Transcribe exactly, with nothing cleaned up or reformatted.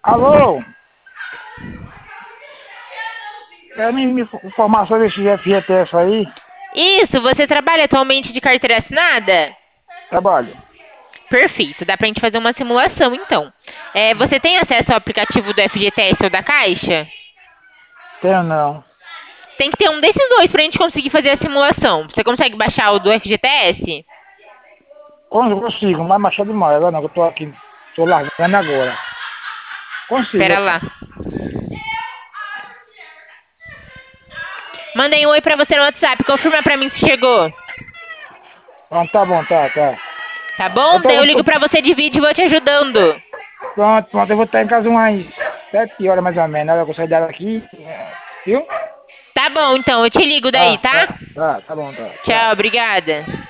Alô? Quer me, me informar sobre esse F G T S aí? Isso, você trabalha atualmente de carteira assinada? Trabalho. Perfeito, dá pra gente fazer uma simulação então. É, você tem acesso ao aplicativo do F G T S ou da Caixa? Tenho não. Tem que ter um desses dois pra gente conseguir fazer a simulação. Você consegue baixar o do F G T S? Quando consigo, mas machado demais. Agora não, que eu tô aqui. Tô largando agora. Consigo. Pera lá. Mandei um oi pra você no WhatsApp, confirma pra mim se chegou. Pronto, tá bom, tá, tá. Tá Eu bom? tô, Daí eu eu ligo tô- pra você de vídeo e vou te ajudando. pronto, pronto. Eu vou estar em casa umas sete horas mais ou menos. Aí eu vou sair daqui. Viu? Tá bom, então, eu te ligo daí, Tá, tá? tá, tá, tá bom, tá. Tchau, Tchau. obrigada.